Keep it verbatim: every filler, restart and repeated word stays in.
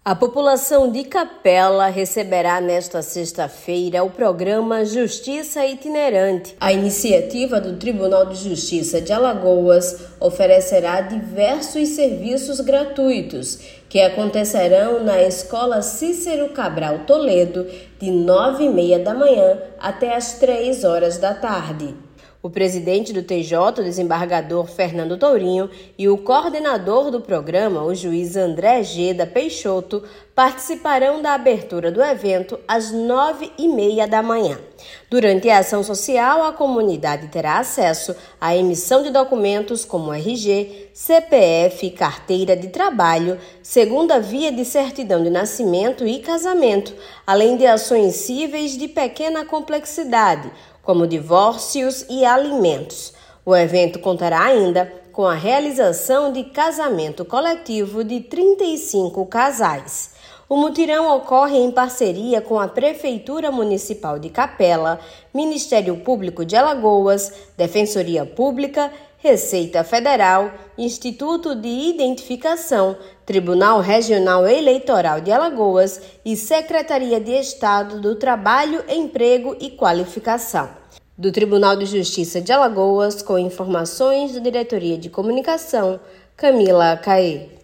A população de Capela receberá nesta sexta-feira o programa Justiça Itinerante. A iniciativa do Tribunal de Justiça de Alagoas oferecerá diversos serviços gratuitos que acontecerão na Escola Cícero Cabral Toledo de nove e meia da manhã até as três horas da tarde. O presidente do T J, o desembargador Fernando Tourinho, e o coordenador do programa, o juiz André Geda Peixoto, participarão da abertura do evento às nove e meia da manhã. Durante a ação social, a comunidade terá acesso à emissão de documentos como R G, C P F e carteira de trabalho, segunda via de certidão de nascimento e casamento, além de ações cíveis de pequena complexidade, como divórcios e alimentos. O evento contará ainda com a realização de casamento coletivo de trinta e cinco casais. O mutirão ocorre em parceria com a Prefeitura Municipal de Capela, Ministério Público de Alagoas, Defensoria Pública, Receita Federal, Instituto de Identificação, Tribunal Regional Eleitoral de Alagoas e Secretaria de Estado do Trabalho, Emprego e Qualificação. Do Tribunal de Justiça de Alagoas, com informações da Diretoria de Comunicação, Camila Caê.